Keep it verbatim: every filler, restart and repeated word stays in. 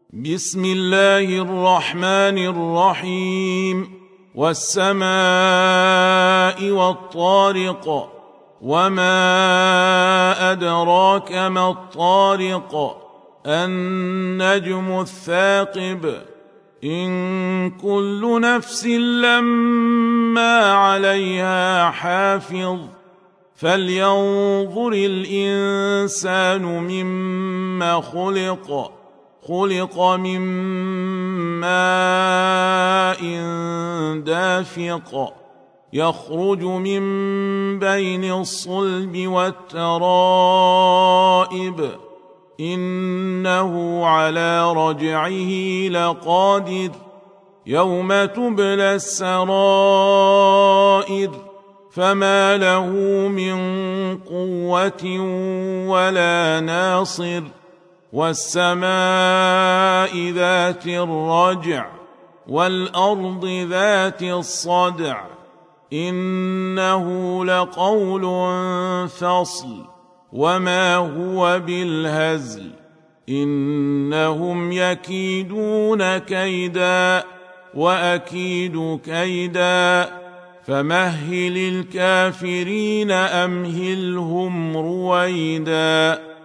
بسم الله الرحمن الرحيم والسماء والطارق وما أدراك ما الطارق النجم الثاقب إن كل نفس لما عليها حافظ فلينظر الإنسان مما خلق خلق من ماء دافق يخرج من بين الصلب والترائب إنه على رجعه لقادر يوم تبلى السرائر فما له من قوة ولا ناصر والسماء ذات الرجع والأرض ذات الصدع إنه لقول فصل وما هو بالهزل إنهم يكيدون كيدا وأكيد كيدا فمهل الكافرين أمهلهم رويدا